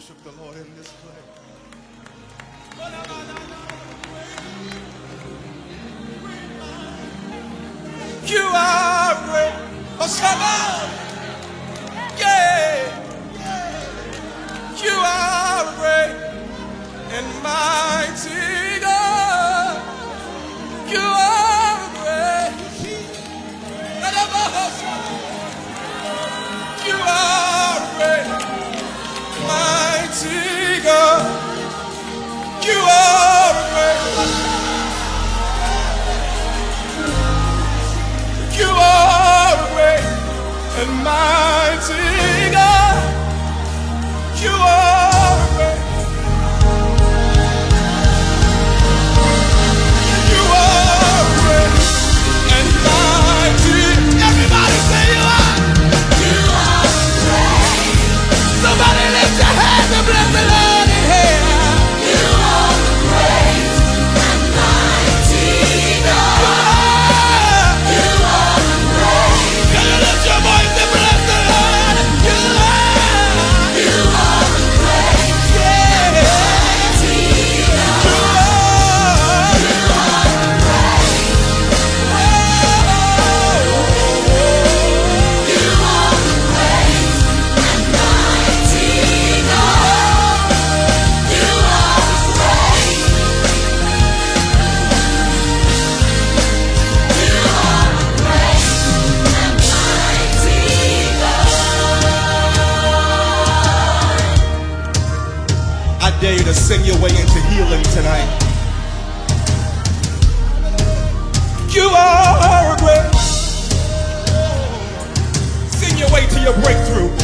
worship the Lord in this place. You are great. Oh, Shabbat. Yeah. You are great and mighty God. You are great. You are great, mighty God. You are great. You are great and mighty God. You are great. You are great and mighty. Everybody say you are. Somebody lift your hands and bless the Lord in here. You are great and mighty God. You are great. Can you lift your voice and bless the Lord? You are great. Yeah. Mighty God. You are great. You are great and mighty God. You are great. You are great and mighty God. I dare you to sing your way into healing tonight. You are great. Sing your way to your breakthrough.